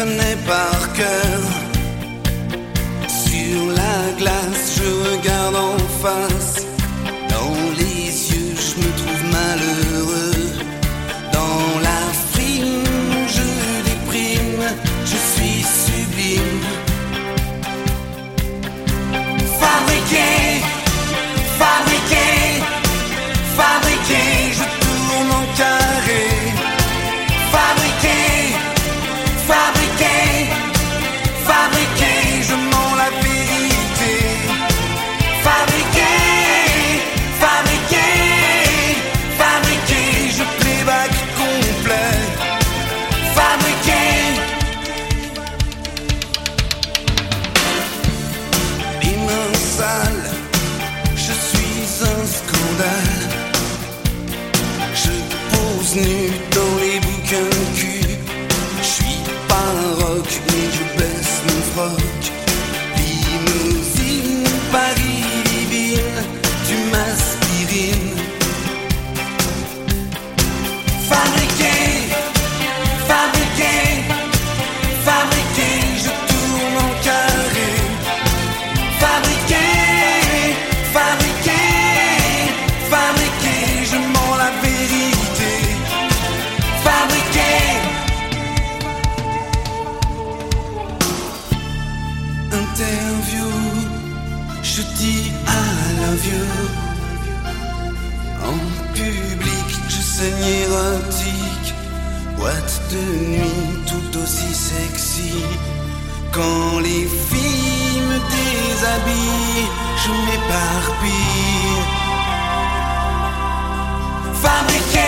connais par cœur. Sur la glace, je regarde en face. Dans les yeux, je me trouve malheureux. Dans la frime, je déprime. Je suis sublime. Fabriqué, fabriqué, fabriqué, je tourne en carré. Fabriqué, fabriqué, fabriqué, je mens la vérité. Fabriqué, fabriqué, fabriqué, je playback complet. Fabriqué. Les mains sales, je suis un scandale. Je pose nu dans les bouquins de cul. Je suis pas un rock, mais je baisse mon froc. Limousine, Paris, divine, tu m'aspirines. Fabriqué, fabriqué, fabriqué, je tourne en carré. Fabriqué, fabriqué, fabriqué, je mens la vérité. Fabriqué. Interview, je dis I love you. En public, je saigne érotique. Boîte de nuit, tout aussi sexy. Quand les filles me déshabillent, je m'éparpille. Fabriqué.